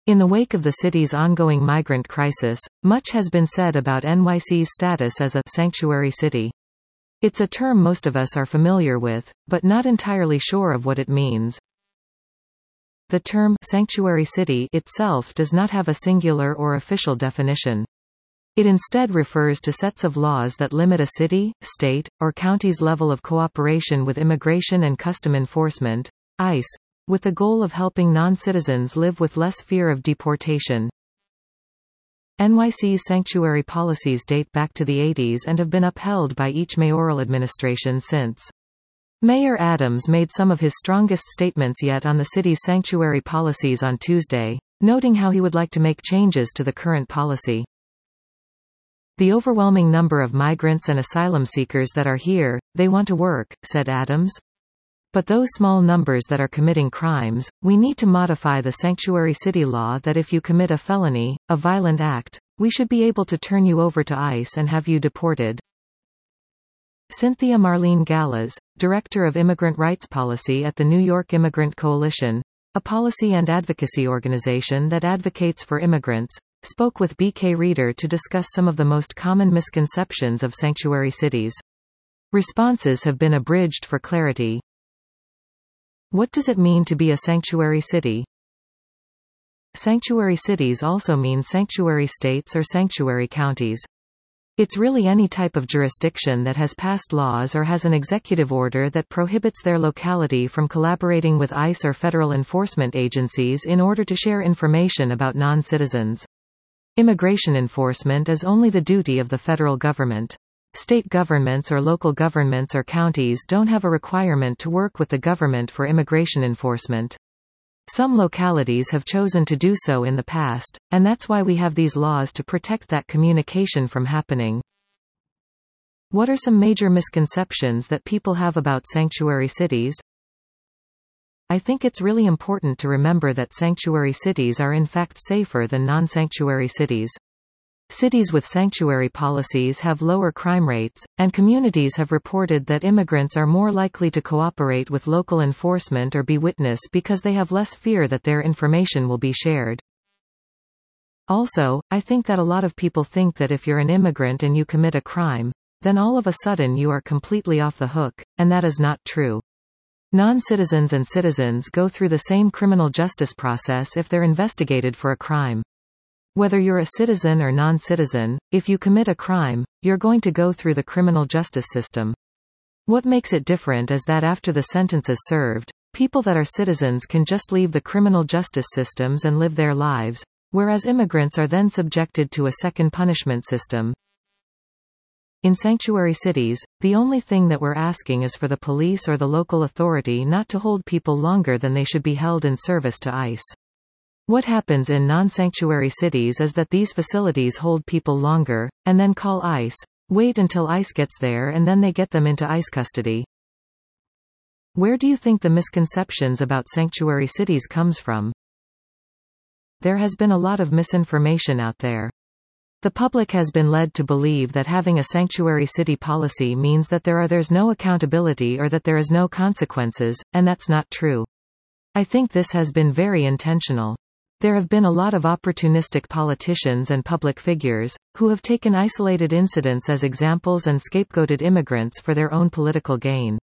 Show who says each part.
Speaker 1: In the wake of the city's ongoing migrant crisis, much has been said about NYC's status as a sanctuary city. It's a term most of us are familiar with, but not entirely sure of what it means. The term sanctuary city itself does not have a singular or official definition. It instead refers to sets of laws that limit a city, state, or county's level of cooperation with immigration and custom enforcement, ICE, with the goal of helping non-citizens live with less fear of deportation. NYC's sanctuary policies date back to the 80s and have been upheld by each mayoral administration since. Mayor Adams made some of his strongest statements yet on the city's sanctuary policies on Tuesday, noting how he would like to make changes to the current policy. "The overwhelming number of migrants and asylum seekers that are here, they want to work," said Adams. "But those small numbers that are committing crimes, we need to modify the sanctuary city law that if you commit a felony, a violent act, we should be able to turn you over to ICE and have you deported." Cynthia Marlene Gallas, Director of Immigrant Rights Policy at the New York Immigrant Coalition, a policy and advocacy organization that advocates for immigrants, spoke with BK Reader to discuss some of the most common misconceptions of sanctuary cities. Responses have been abridged for clarity. What does it mean to be a sanctuary city? Sanctuary cities also mean sanctuary states or sanctuary counties. It's really any type of jurisdiction that has passed laws or has an executive order that prohibits their locality from collaborating with ICE or federal enforcement agencies in order to share information about non-citizens. Immigration enforcement is only the duty of the federal government. State governments or local governments or counties don't have a requirement to work with the government for immigration enforcement. Some localities have chosen to do so in the past, and that's why we have these laws to protect that communication from happening. What are some major misconceptions that people have about sanctuary cities? I think it's really important to remember that sanctuary cities are in fact safer than non-sanctuary cities. Cities with sanctuary policies have lower crime rates, and communities have reported that immigrants are more likely to cooperate with local enforcement or be witness because they have less fear that their information will be shared. Also, I think that a lot of people think that if you're an immigrant and you commit a crime, then all of a sudden you are completely off the hook, and that is not true. Non-citizens and citizens go through the same criminal justice process if they're investigated for a crime. Whether you're a citizen or non-citizen, if you commit a crime, you're going to go through the criminal justice system. What makes it different is that after the sentence is served, people that are citizens can just leave the criminal justice systems and live their lives, whereas immigrants are then subjected to a second punishment system. In sanctuary cities, the only thing that we're asking is for the police or the local authority not to hold people longer than they should be held in service to ICE. What happens in non-sanctuary cities is that these facilities hold people longer, and then call ICE, wait until ICE gets there and then they get them into ICE custody. Where do you think the misconceptions about sanctuary cities comes from? There has been a lot of misinformation out there. The public has been led to believe that having a sanctuary city policy means that there's no accountability or that there is no consequences, and that's not true. I think this has been very intentional. There have been a lot of opportunistic politicians and public figures, who have taken isolated incidents as examples and scapegoated immigrants for their own political gain.